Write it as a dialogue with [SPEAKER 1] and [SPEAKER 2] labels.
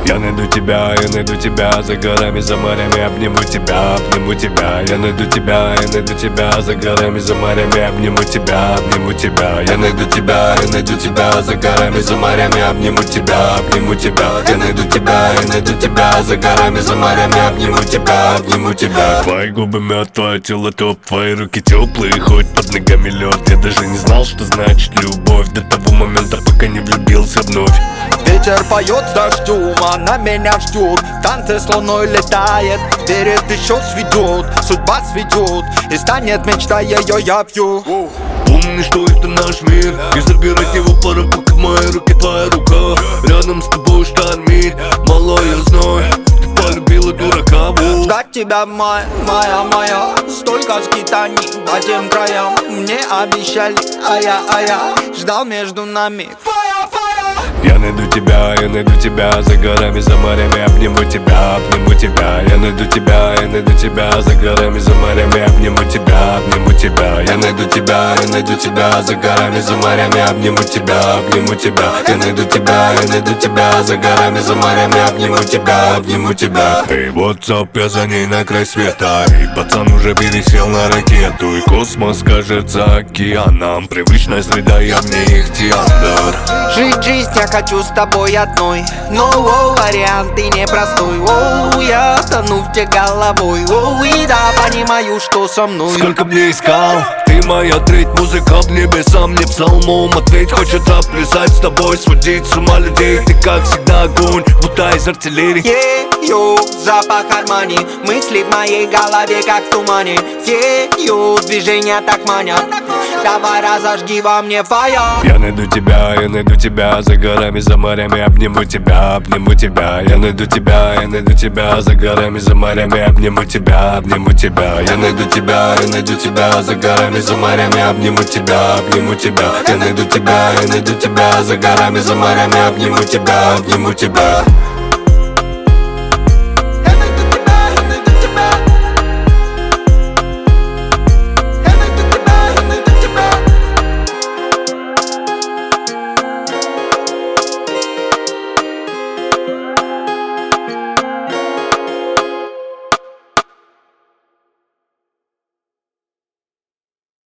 [SPEAKER 1] Я найду тебя за горами, за морями, обниму тебя, обниму тебя. Я найду тебя за горами, за морями, обниму тебя, обниму тебя. Я найду тебя за горами, за морями, обниму тебя, обниму тебя. Я найду тебя за горами, за морями, обниму тебя, обниму тебя. Твои губы мед, твое тело топ, твои руки теплые, хоть под ногами лед. Я даже не знал, что значит любовь до того момента, пока не влюбился вновь.
[SPEAKER 2] Ветер поет с дождем, она меня ждет. Танцы с луной летает, верит, еще сведет. Судьба сведет, и станет мечта ее, я пью.
[SPEAKER 1] Помни, что это наш мир, и забирать его пора, пока в моей руке твоя рука. Рядом с тобой штормит, мало я знаю, ты полюбила дурака.
[SPEAKER 2] Ждать тебя, моя, столько скитаний по тем краям. Мне обещали, а я ждал между нами.
[SPEAKER 1] Я найду тебя за горами, за морями, обниму тебя, обниму тебя. Я найду тебя за горами, за морями, обниму тебя, обниму тебя. Я найду тебя за горами, за морями, обниму тебя, обниму тебя. Я найду тебя за горами, за морями, обниму тебя, обниму тебя. Эй, WhatsApp, я за ней на край света. И пацан уже пересел на ракету, и космос кажется океаном. Привычная среда, я в ней ихтиандр.
[SPEAKER 2] Жить жизнь я хочу с тобой одной, но вариант ты непростой. Я тону в тебе головой, и да, понимаю, что со мной.
[SPEAKER 1] Сколько мне искал, ты моя треть, музыка в небеса мне псалмом. Ответь, хочется плясать с тобой, сводить с ума людей. Ты как всегда огонь, будто из артиллерии.
[SPEAKER 2] Ею, запах армани, мысли в моей голове как в тумане. Ею, движения так манят, давай разожги во мне фаер.
[SPEAKER 1] Я найду тебя за горами, за морями, обниму тебя, обниму тебя. Я найду тебя за горами, за морями, обниму тебя, обниму тебя. Я найду тебя за горами, за морями, обниму тебя, обниму тебя. Я найду тебя за горами, за морями, обниму тебя, обниму тебя.